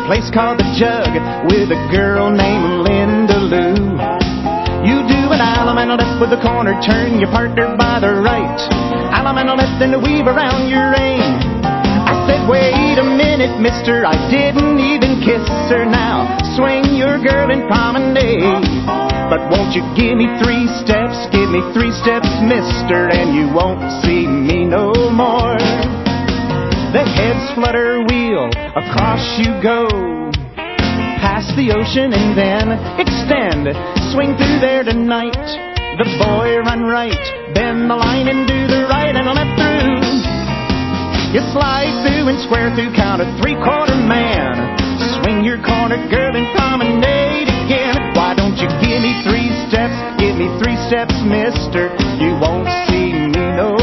place called the Jug with a girl named Linda Lou. You do an Alum and a left with a corner turn, your partner by the right. Alum and a left and a weave around your aim. I said, wait a minute, mister, I didn't even kiss her. Now swing your girl and promenade. But won't you give me 3 steps, give me 3 steps, mister, and you won't see me no more. The heads flutter wheel, across you go, past the ocean and then extend. Swing through there tonight, the boy run right, bend the line and do the right and left through. You slide through and square through, count a 3/4 man. Swing your corner, girl, and promenade again. Why don't you give me 3 steps, give me 3 steps, mister, you won't see me no